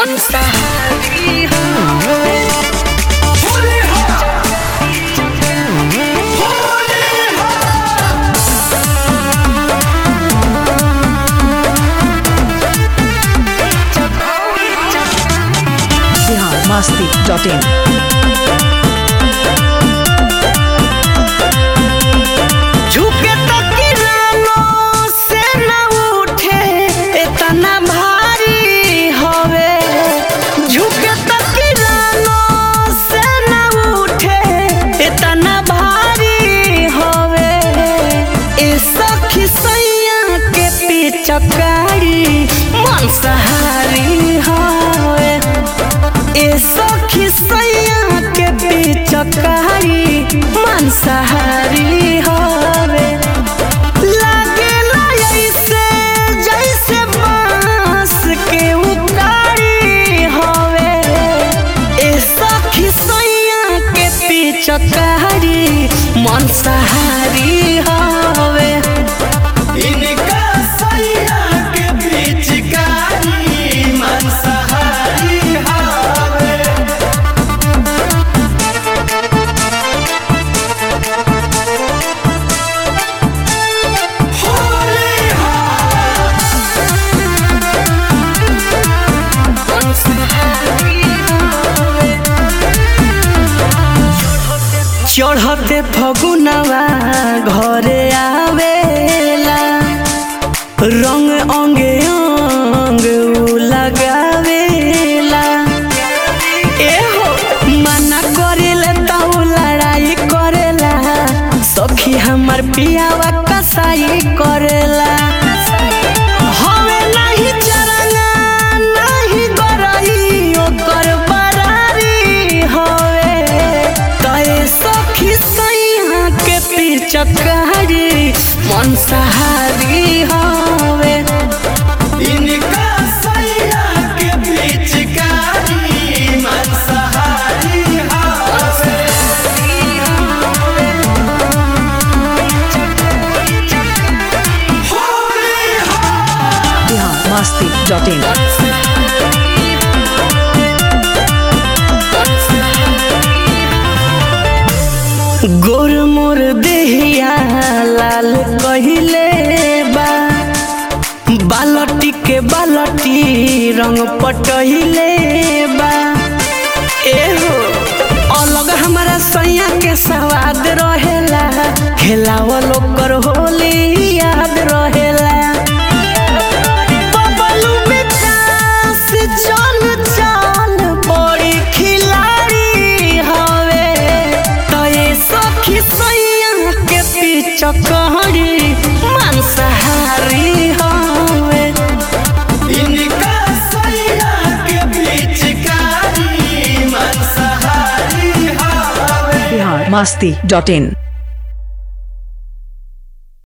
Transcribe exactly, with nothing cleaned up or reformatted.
मांसाहारी हो। Bihar Masti dot in. झुके तो किरानों से न उठे इतना भारी होवे। झुके तो किरानों से न उठे इतना भारी होवे। ए सखी सैया के पिचकारी मांसाहारी होवे। ए सखी सैया के पिचकारी मांसाहारी होवे। लागेला ऐसे जैसे बांस के उकारी होवे। ए सखी सैया के पिचकारी मांसाहारी होवे। इनका सैया के पिचकारी मांसाहारी होवे। चढ़ते फगुनवा घरे आवेला। रंग अंगे अंग लगावेला। एहो मना करेला तो लड़ाई करेला। सखी हमर पियावा कसाई करेला। हवे नहीं चरना नहीं गरई ओकर बरारी होवे। तए सखी सैया के पिचकारी मांसाहारी होवे। इनका सैया के पिचकारी मांसाहारी होवे। Bihar Masti dot in. गोर मोर देहिया लाल कहिले बा। बालटी के बालटी रंग पटहिले बा। एहो अलग हमारा सैया के स्वाद रहेला। खेलावल ओकर होली याद रहेला। बबलू विकास चल चल बड़ी खिलाड़ी हवे। तए सखी सैया के पिचकारी मांसाहारी हवे। इनका सैया के पिचकारी मांसाहारी हवे। बिहार मस्ती डॉट इन।